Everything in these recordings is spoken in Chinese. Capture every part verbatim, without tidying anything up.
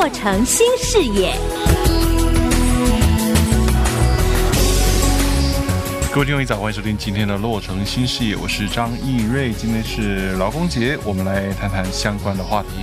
洛城新视野。 各位听众，早，欢迎收听今天的洛城新视野，我是张义瑞。今天是劳工节，我们来谈谈相关的话题。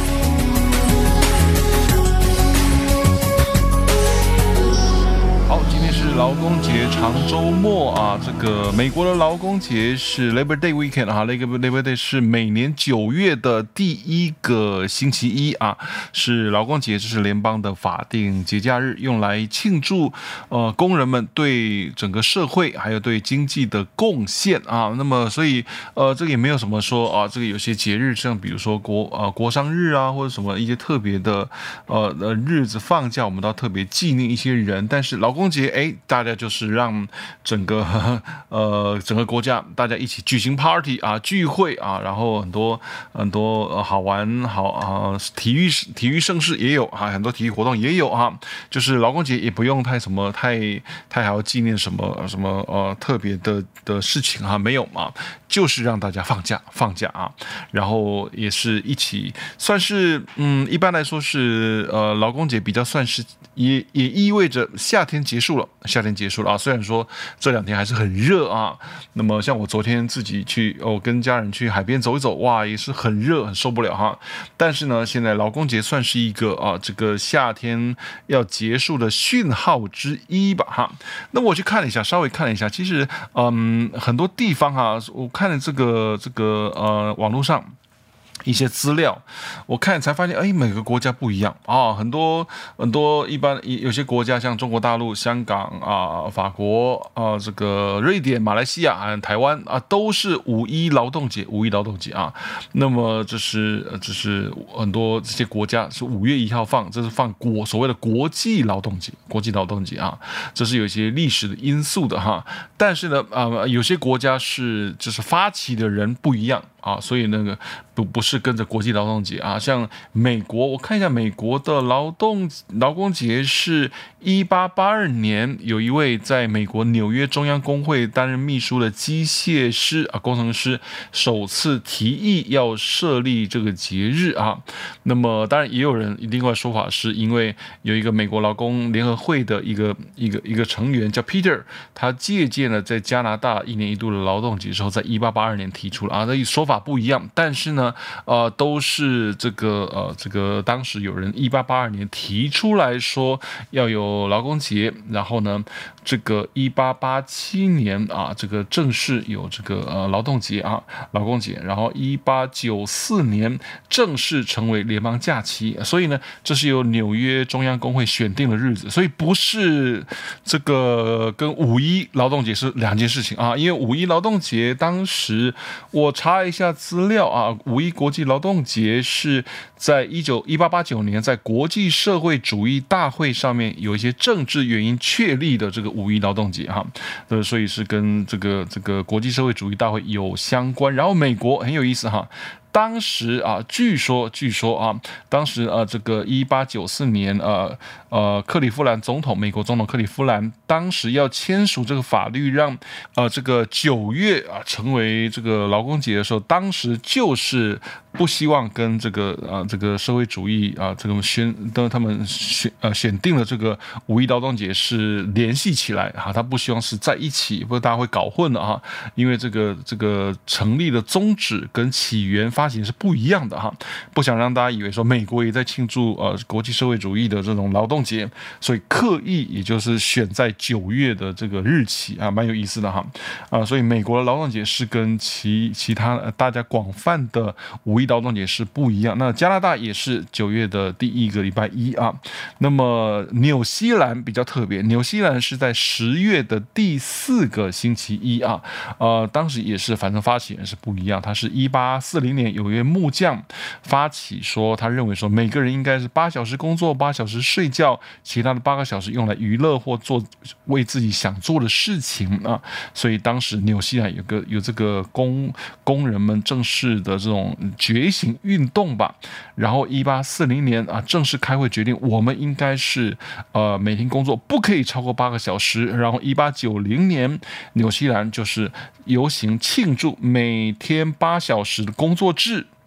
好，今天是劳工节长周末啊，这个美国的劳工节是 Labor Day Weekend 啊 ，Labor Labor Day 是每年九月的第一个星期一啊，是劳工节，这是联邦的法定节假日，用来庆祝呃工人们对整个社会还有对经济的贡献啊。那么所以呃这个也没有什么说啊，这个有些节日像比如说国呃国殇日啊，或者什么一些特别的呃呃日子放假，我们都要特别纪念一些人，但是劳工节哎。大家就是让整个呃整个国家大家一起举行 party 啊聚会啊，然后很多很多、呃、好玩好啊、呃、体育体育盛事也有啊，很多体育活动也有啊，就是劳工节也不用太什么太太还要纪念什么什么呃特别的的事情啊，没有嘛，就是让大家放假放假啊，然后也是一起算是嗯一般来说是呃劳工节比较算是也也意味着夏天结束了。夏天结束了啊，虽然说这两天还是很热啊，那么像我昨天自己去，我、哦、跟家人去海边走一走，哇，也是很热，很受不了哈。但是呢，现在劳工节算是一个啊，这个夏天要结束的讯号之一吧哈。那我去看了一下，稍微看了一下，其实嗯，很多地方哈，我看了这个这个呃网络上。一些资料，我看才发现，哎，每个国家不一样啊，很多很多，一般有些国家像中国大陆、香港啊、法国啊、这个瑞典、马来西亚和台湾啊，都是五一劳动节，五一劳动节啊。那么这是这是很多这些国家是五月一号放，这是放国所谓的国际劳动节，国际劳动节啊，这是有一些历史的因素的哈。但是呢，啊、呃，有些国家是就是发起的人不一样。啊，所以那个不不是跟着国际劳动节啊，像美国，我看一下美国的劳动劳工节是一八八二年，有一位在美国纽约中央工会担任秘书的机械师啊工程师首次提议要设立这个节日啊。那么当然也有人另外说法是因为有一个美国劳工联合会的一个一个一个成员叫 Peter， 他借鉴了在加拿大一年一度的劳动节之后，在一八八二年提出了啊，这说法不一样，但是呢，呃，都是这个呃，这个当时有人一八八二年提出来说要有劳工节，然后呢，这个一八八七年啊，这个正式有这个呃劳动节啊，劳工节，然后一八九四年正式成为联邦假期，所以呢，这是由纽约中央工会选定的日子，所以不是这个跟五一劳动节是两件事情啊，因为五一劳动节当时我查一下。资料啊，五一国际劳动节是在一九一八八九年在国际社会主义大会上面有一些政治原因确立的这个五一劳动节哈，呃，所以是跟这个这个国际社会主义大会有相关。然后美国很有意思哈。当时啊，据说据说啊，当时呃，这个一八九四年呃呃，克利夫兰总统，美国总统克利夫兰当时要签署这个法律让，呃这个九月啊成为这个劳工节的时候，当时就是不希望跟这个呃这个社会主义啊这个宣的他们选呃选定了这个五一劳动节是联系起来啊，他不希望是在一起，不然大家会搞混了啊，因为这个这个成立的宗旨跟起源发行是不一样的哈，不想让大家以为说美国也在庆祝呃国际社会主义的这种劳动节，所以刻意也就是选在九月的这个日期啊，蛮有意思的哈啊，所以美国的劳动节是跟其其他大家广泛的五一劳动节是不一样。那加拿大也是九月的第一个礼拜一啊，那么纽西兰比较特别，纽西兰是在十月的第四个星期一啊，呃，当时也是反正发起人是不一样，他是一八四零年有一位木匠发起说，他认为说每个人应该是八小时工作，八小时睡觉，其他的八个小时用来娱乐或做为自己想做的事情啊。所以当时纽西兰有个有这个工工人们正式的这种觉醒运动吧。然后一八四零年啊，正式开会决定我们应该是呃每天工作不可以超过八个小时。然后一八九零年纽西兰就是游行庆祝每天八小时的工作制。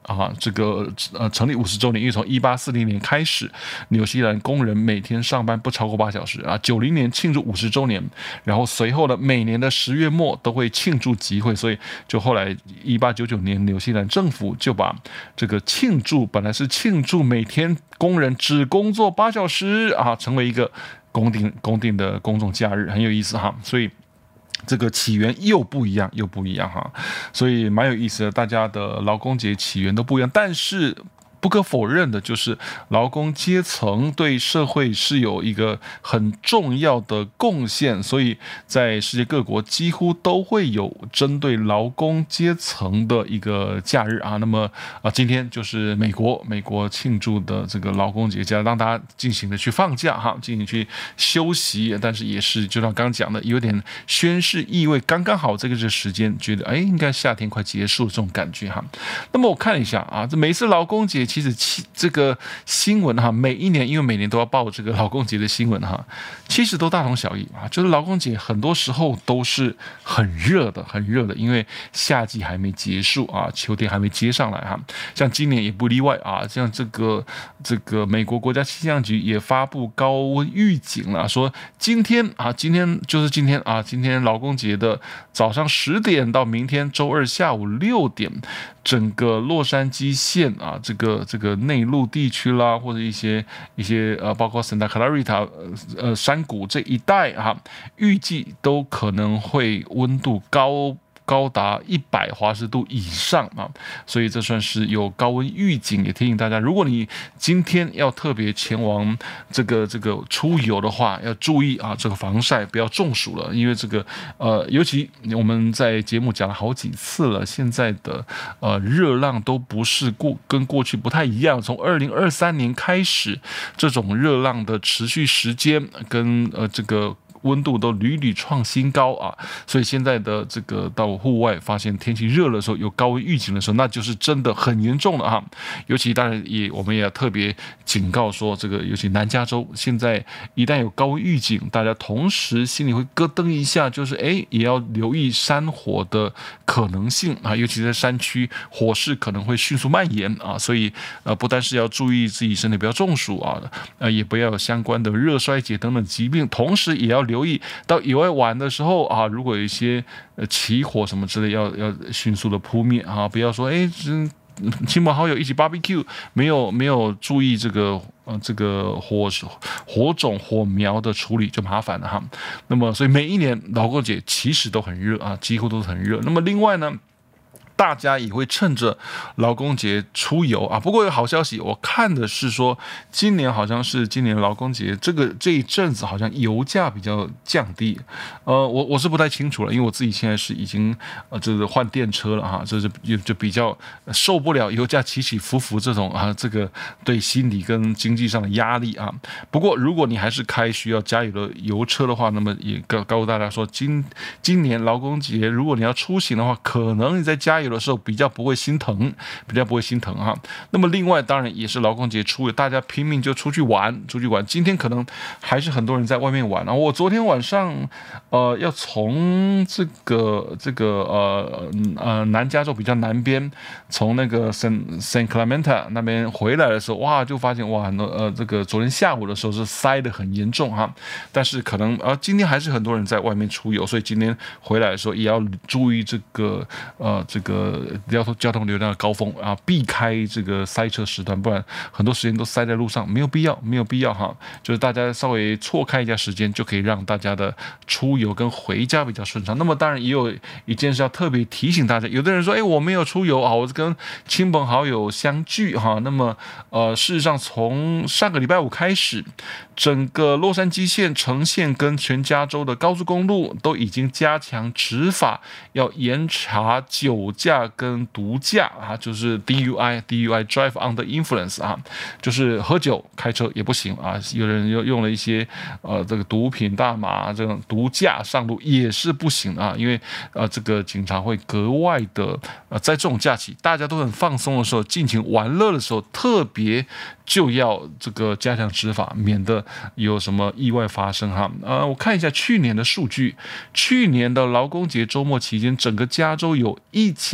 啊，这个呃成立五十周年，因为从一八四零年开始，纽西兰工人每天上班不超过八小时啊。九零年庆祝五十周年，然后随后呢，每年的十月末都会庆祝集会，所以就后来一八九九年，纽西兰政府就把这个庆祝本来是庆祝每天工人只工作八小时啊，成为一个公定公定的公众假日，很有意思哈。所以这个起源又不一样，又不一样哈，所以蛮有意思的。大家的劳工节起源都不一样，但是不可否认的就是劳工阶层对社会是有一个很重要的贡献，所以在世界各国几乎都会有针对劳工阶层的一个假日啊。那么啊，今天就是美国美国庆祝的这个劳工节假，让大家进行的去放假哈，进行去休息，但是也是就像刚刚讲的，有点宣示意味，刚刚好这个是时间，觉得哎，应该夏天快结束这种感觉哈。那么我看了一下啊，这每次劳工节其实这个新闻哈，每一年因为每年都要报这个劳工节的新闻哈，其实都大同小异啊。就是劳工节很多时候都是很热的，很热的，因为夏季还没结束啊，秋天还没接上来哈。像今年也不例外啊，像这个这个美国国家气象局也发布高温预警了，说今天啊，今天就是今天啊，今天劳工节的早上十点到明天周二下午六点。整个洛杉矶县啊，这个这个内陆地区啦，或者一些一些呃，包括 Santa Clarita 呃山谷这一带啊，预计都可能会温度高。高达一百华氏度以上啊，所以这算是有高温预警，也提醒大家，如果你今天要特别前往这个这个出游的话，要注意啊，这个防晒不要中暑了，因为这个呃，尤其我们在节目讲了好几次了，现在的呃热浪都不是过跟过去不太一样，从二零二三年开始，这种热浪的持续时间跟呃这个。温度都屡屡创新高啊，所以现在的这个到户外发现天气热的时候，有高温预警的时候，那就是真的很严重了哈。尤其当然也我们也要特别警告说，这个尤其南加州现在一旦有高温预警，大家同时心里会咯噔一下，就是哎也要留意山火的可能性啊，尤其在山区火势可能会迅速蔓延啊，所以呃不但是要注意自己身体不要中暑啊，呃也不要有相关的热衰竭等等疾病，同时也要留意到野外玩的时候啊，如果有一些呃起火什么之类，要要迅速的扑灭啊，不要说哎，亲朋好友一起 barbecue， 没有没有注意这个呃这个火火种火苗的处理就麻烦了哈。那么所以每一年劳工节其实都很热啊，几乎都是很热。那么另外呢？大家也会趁着劳工节出游啊，不过有好消息，我看的是说，今年好像是今年劳工节这个这一阵子好像油价比较降低，呃，我我是不太清楚了，因为我自己现在是已经呃就是换电车了哈，这是就就比较受不了油价起起伏伏这种啊，这个对心理跟经济上的压力啊。不过如果你还是开需要加油的油车的话，那么也告告诉大家说，今今年劳工节如果你要出行的话，可能你在加油有的时候比较不会心疼，比较不会心疼哈。那么另外当然也是劳工节出游，大家拼命就出去玩，出去玩。今天可能还是很多人在外面玩啊。我昨天晚上呃要从这个这个呃呃南加州比较南边，从那个 San San Clemente 那边回来的时候，哇，就发现哇，呃这个昨天下午的时候是塞得很严重哈。但是可能呃今天还是很多人在外面出游，所以今天回来的时候也要注意这个呃这个。呃，交通交通流量的高峰啊，避开这个塞车时段，不然很多时间都塞在路上，没有必要，没有必要哈。就是大家稍微错开一下时间，就可以让大家的出游跟回家比较顺畅。那么当然也有一件事要特别提醒大家，有的人说，哎，我没有出游啊，我跟亲朋好友相聚哈。那么呃，事实上从上个礼拜五开始，整个洛杉矶县、城县跟全加州的高速公路都已经加强执法，要严查酒驾。驾跟毒驾啊，就是 D U I D U I Drive Under Influence 啊，就是喝酒开车也不行啊。有人又用了一些呃这个毒品大麻这种毒驾上路也是不行啊，因为呃这个警察会格外的呃在这种假期大家都很放松的时候，尽情玩乐的时候，特别就要这个加强执法，免得有什么意外发生哈。呃，我看一下去年的数据，去年的劳工节周末期间，整个加州有一千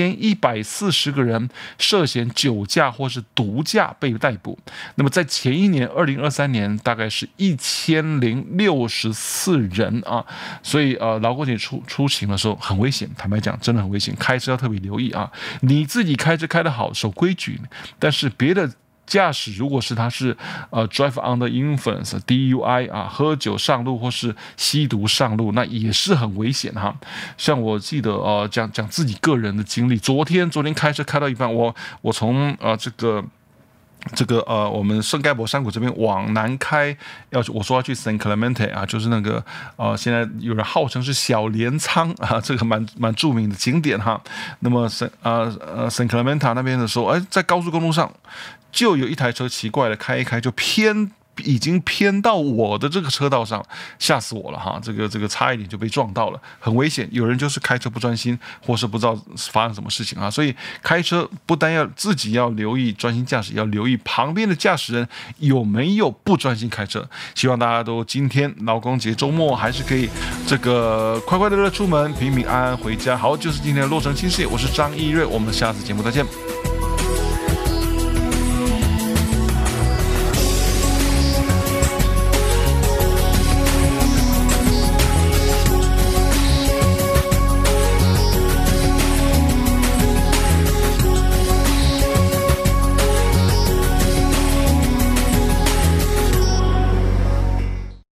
千一百四十个人涉嫌酒驾或是毒驾被逮捕。那么在前一年二零二三年大概是一千零六十四人啊，所以呃劳工节出出行的时候很危险，坦白讲真的很危险，开车要特别留意啊。你自己开车开得好，守规矩，但是别的驾驶如果是他是呃 drive under influence D U I 啊，喝酒上路或是吸毒上路，那也是很危险哈。像我记得呃讲讲自己个人的经历，昨天昨天开车开到一半，我我从呃这个。这个呃，我们圣盖博山谷这边往南开，要我说要去 San Clemente 啊，就是那个呃，现在有人号称是小镰仓啊，这个蛮蛮著名的景点哈。那么 San 呃呃 San Clemente 那边的时候，哎，在高速公路上就有一台车奇怪的开一开就偏。已经偏到我的这个车道上，吓死我了哈！这个这个差一点就被撞到了，很危险。有人就是开车不专心，或是不知道发生什么事情啊。所以开车不单要自己要留意专心驾驶，要留意旁边的驾驶人有没有不专心开车。希望大家都今天劳工节周末还是可以这个快快乐乐出门，平平安安回家。好，就是今天的洛城新视野，我是张一瑞，我们下次节目再见。